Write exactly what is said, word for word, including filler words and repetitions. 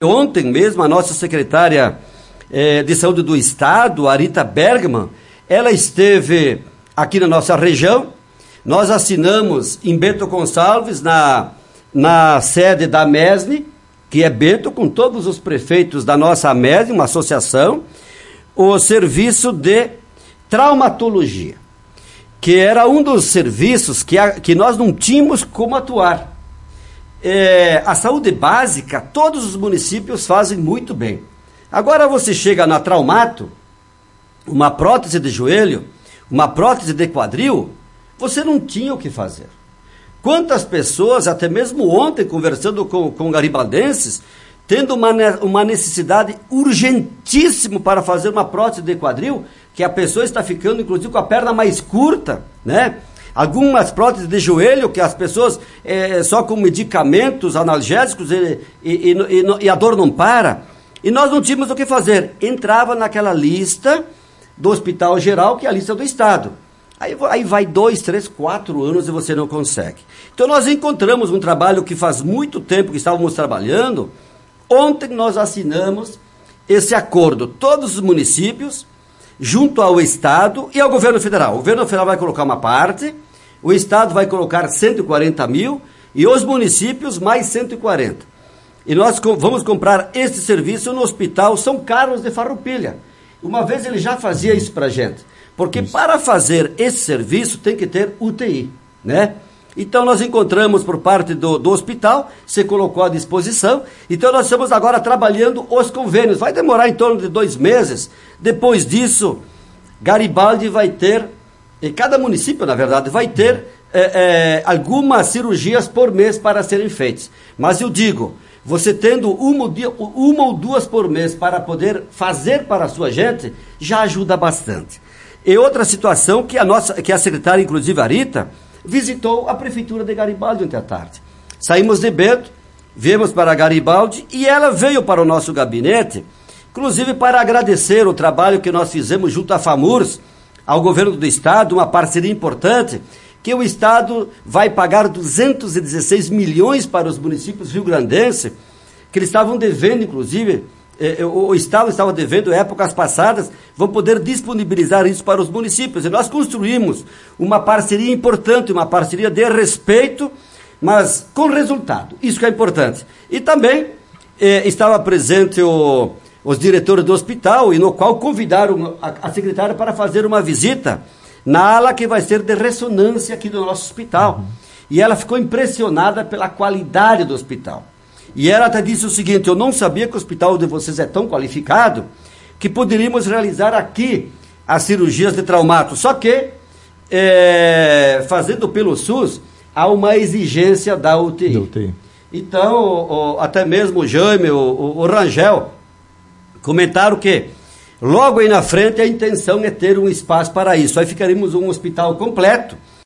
Ontem mesmo, a nossa secretária eh, de Saúde do Estado, Arita Bergman, ela esteve aqui na nossa região. Nós assinamos em Bento Gonçalves, na, na sede da MESNE, que é Bento, com todos os prefeitos da nossa MESNE, uma associação, o serviço de traumatologia, que era um dos serviços que, a, que nós não tínhamos como atuar. É, a saúde básica, todos os municípios fazem muito bem. Agora você chega na Traumato, uma prótese de joelho, uma prótese de quadril, você não tinha o que fazer. Quantas pessoas, até mesmo ontem, conversando com, com garibaldenses, tendo uma, uma necessidade urgentíssima para fazer uma prótese de quadril, que a pessoa está ficando, inclusive, com a perna mais curta, né? Algumas próteses de joelho que as pessoas, é, só com medicamentos analgésicos e, e, e, e a dor não para. E nós não tínhamos o que fazer. Entrava naquela lista do Hospital Geral, que é a lista do Estado. Aí, aí vai dois, três, quatro anos e você não consegue. Então nós encontramos um trabalho que faz muito tempo que estávamos trabalhando. Ontem nós assinamos esse acordo. Todos os municípios, junto ao Estado e ao Governo Federal. O Governo Federal vai colocar uma parte, o Estado vai colocar cento e quarenta mil e os municípios mais cento e quarenta. E nós vamos comprar este serviço no Hospital São Carlos de Farroupilha. Uma vez ele já fazia isso para a gente. Porque isso. Para fazer esse serviço tem que ter U T I, né? Então nós encontramos por parte do, do hospital, se colocou à disposição, então nós estamos agora trabalhando os convênios, vai demorar em torno de dois meses, depois disso, Garibaldi vai ter, e cada município na verdade vai ter é, é, algumas cirurgias por mês para serem feitas, mas eu digo, você tendo uma, uma ou duas por mês para poder fazer para a sua gente, já ajuda bastante. E outra situação que a nossa, que a secretária, inclusive a Arita, visitou a prefeitura de Garibaldi ontem à tarde. Saímos de Bento, viemos para Garibaldi e ela veio para o nosso gabinete, inclusive para agradecer o trabalho que nós fizemos junto à FAMURS, ao governo do Estado, uma parceria importante, que o Estado vai pagar duzentos e dezesseis milhões para os municípios rio-grandenses, que eles estavam devendo, inclusive, eh, o, o Estado estava devendo épocas passadas, vão poder disponibilizar isso para os municípios. E nós construímos uma parceria importante, uma parceria de respeito, mas com resultado. Isso que é importante. E também eh, estava presente o, os diretores do hospital, e no qual convidaram a, a secretária para fazer uma visita na ala que vai ser de ressonância aqui do nosso hospital. Uhum. E ela ficou impressionada pela qualidade do hospital. E ela até disse o seguinte: eu não sabia que o hospital de vocês é tão qualificado que poderíamos realizar aqui as cirurgias de traumato. Só que, é, fazendo pelo SUS, há uma exigência da U T I. U T I. Então, o, o, até mesmo o Jaime, o, o, o Rangel, comentaram que logo aí na frente a intenção é ter um espaço para isso. Aí ficaríamos um hospital completo.